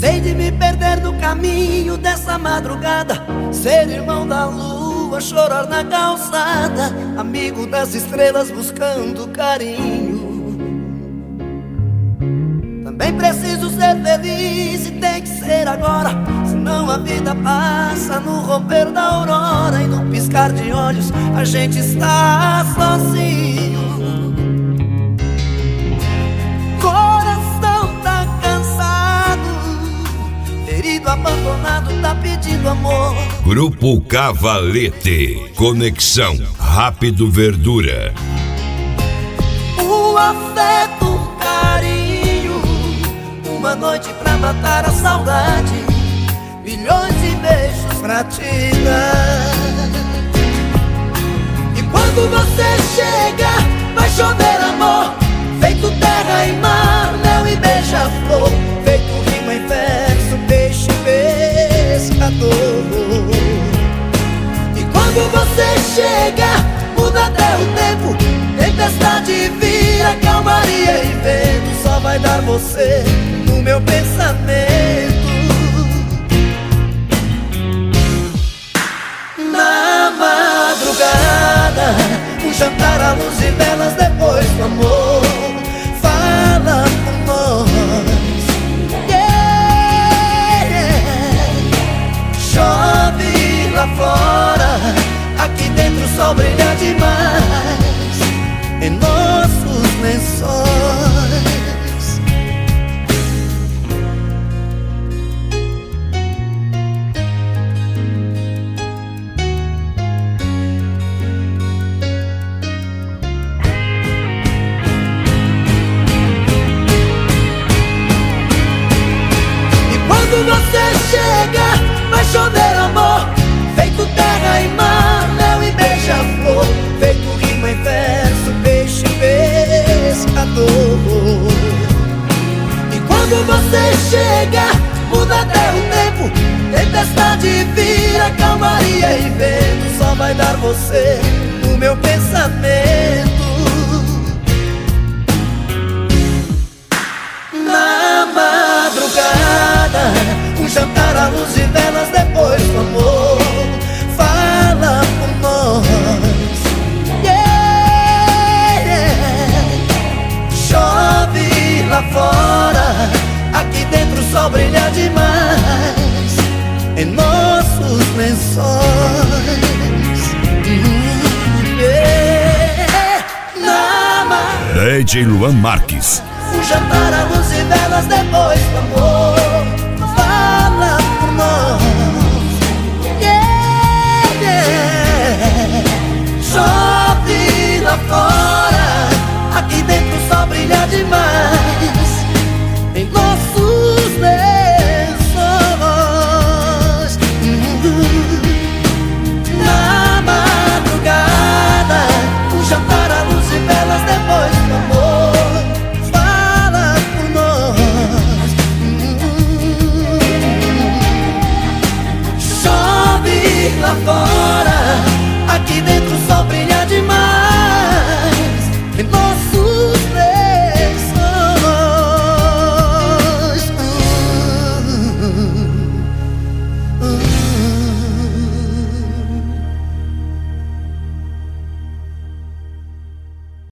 Cansei de me perder no caminho dessa madrugada, ser irmão da lua, chorar na calçada, amigo das estrelas buscando carinho. Também preciso ser feliz e tem que ser agora, senão a vida passa no romper da aurora, e no piscar de olhos a gente está sozinho. Coração tá cansado, ferido, abandonado, tá pedindo amor. Grupo Cavalete, Conexão Rápido Verdura. O afeto, o carinho, uma noite pra matar a saudade, milhões de beijos pra te dar. E quando você chega, vai chover amor, feito terra e mar, mel e beija-flor, feito rima em verso, peixe pescador. E quando você chega, muda até o tempo, tempestade vira calmaria e vento, só vai dar você no meu pensamento. Na madrugada, um jantar à luz e velas depois do amor, fala por nós, yeah. Chove lá fora, aqui dentro o sol brilha demais em nossos lençóis. Quando você chega, vai chover amor, feito terra e mar, mel e beija-flor, feito rima em verso, peixe pescador. E quando você chega, muda até o tempo, tempestade vira calmaria e vento, só vai dar você no meu pensamento. Na madrugada, um jantar à luz e velas depois do amor, fala por nós, yeah. Chove lá fora, aqui dentro o sol brilha demais em nossos lençóis, yeah. DJ Luan Marques. Um jantar à luz e velas depois do amor.